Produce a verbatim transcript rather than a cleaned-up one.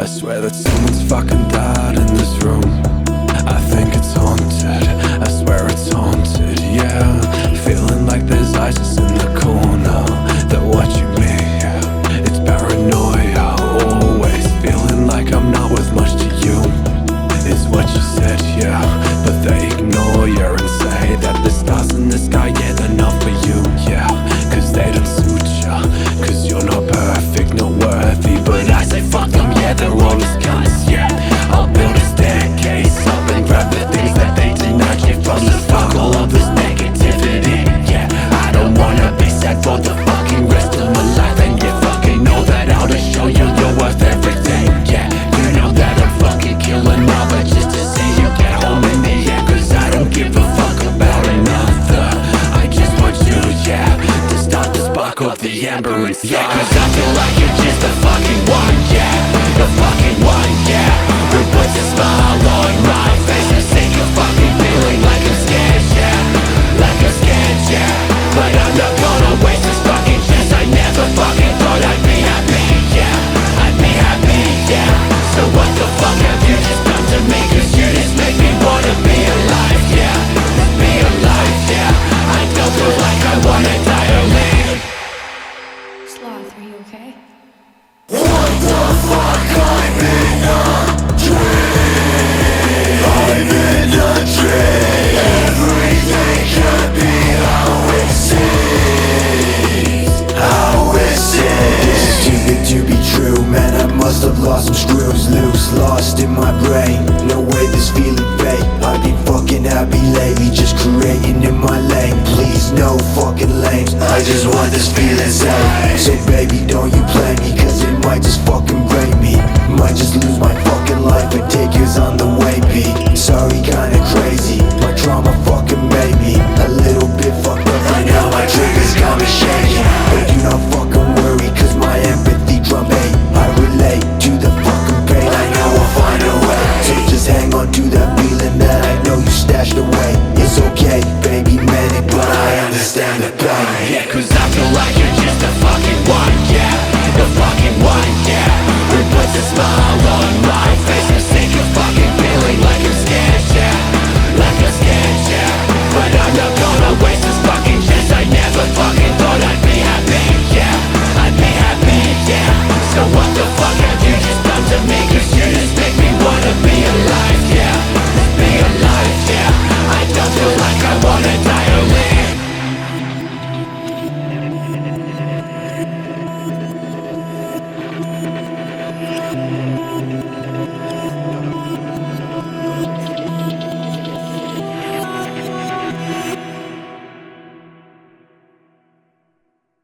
I swear that someone's fucking died in this room. I think it's haunted, I swear it's haunted, yeah. Feeling like there's ISIS in the corner, they're watching me, yeah. It's paranoia, always feeling like I'm not worth much to you. It's what you said, yeah, but they ignore you and say that the stars in the sky ain't enough for you, yeah. Cause they don't suit ya, cause you're not perfect, not worthy. But I say fuck them, yeah, they're all as cunts, yeah. I'll build a staircase up and grab the things that they denied you from. The fuck all of this negativity, yeah. I don't wanna be sad for the fucking rest of my life. And you fucking know that I'll just show you you're worth everything, yeah. You know that I'm fucking killing all but just to see you get home in the end. Cause I don't give a fuck about another, I just want you, yeah, to start to spark up the ember inside. Yeah, cause I feel like you're just the fucking one, yeah. The fucking one, yeah, who puts a smile on my face. I'm sick of fucking feeling like I'm scared, yeah. Like I'm scared, yeah. But I'm not gonna waste this fucking chance. I never fucking thought I'd be happy, yeah. I'd be happy, yeah. So what the fuck have you just done to me? Cause you just make me wanna be alive, yeah. Be alive, yeah. I don't feel like I wanna die or live. Sloth, are you okay? What the fuck? I'm in a dream. I'm in a dream. Everything could be how it seems. How it seems. It's too good to be true, man. I must have lost some screws loose, lost in my brain. No way this feeling fake. I've been fucking happy lately, just creating in my lane. Please, no fucking lames. I just want this feeling safe. So baby, don't you play me, cause it might just fucking break me. Might just